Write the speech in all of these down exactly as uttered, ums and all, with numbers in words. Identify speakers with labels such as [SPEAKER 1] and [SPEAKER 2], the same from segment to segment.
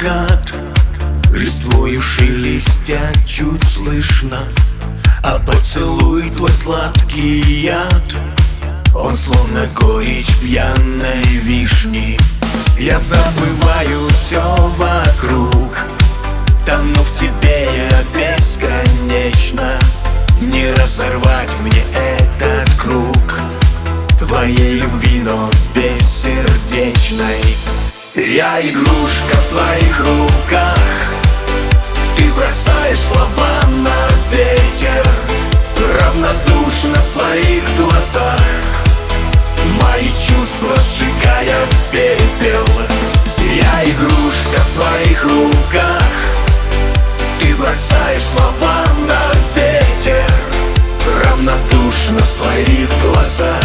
[SPEAKER 1] закат, листвою шелестя чуть слышно, а поцелуй твой сладкий яд, он словно горечь пьяной вишни. Я забываю все вокруг, тону в тебе я бесконечно. Не разорвать мне этот круг твоей любви, но бессердечной. Я игрушка в твоих руках, ты бросаешь слова на ветер, равнодушно в своих глазах, мои чувства сжигая в пепел. Я игрушка в твоих руках, ты бросаешь слова на ветер, равнодушно в своих глазах.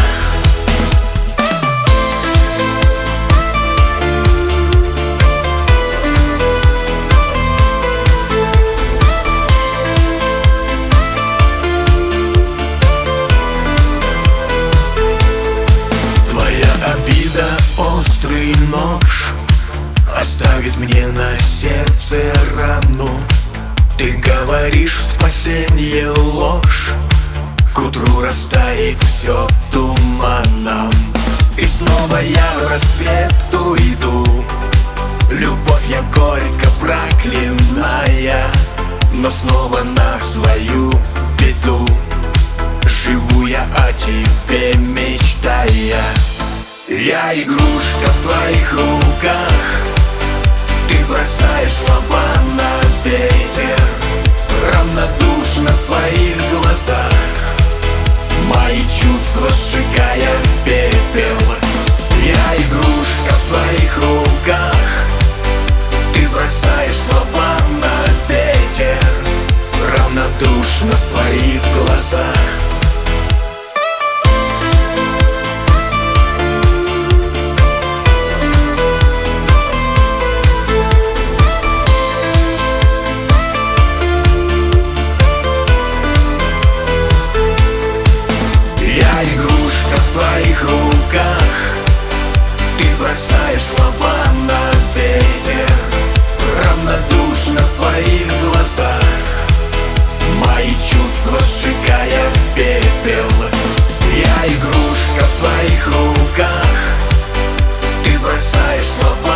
[SPEAKER 1] Острый нож оставит мне на сердце рану. Ты говоришь в спасенье ложь, к утру растает все туманом, и снова я в рассвет уйду. Любовь я горько проклиная, но снова на свою беду живу я о тебе мечтая. Я игрушка в твоих руках, ты бросаешь слова на ветер, равнодушно в своих глазах, мои чувства сжигая в пепел. Я игрушка в твоих руках, ты бросаешь слова на ветер, равнодушно в своих глазах. В твоих руках ты бросаешь слова на ветер, равнодушно в своих глазах, мои чувства сжигая в пепел. Я игрушка в твоих руках, ты бросаешь слова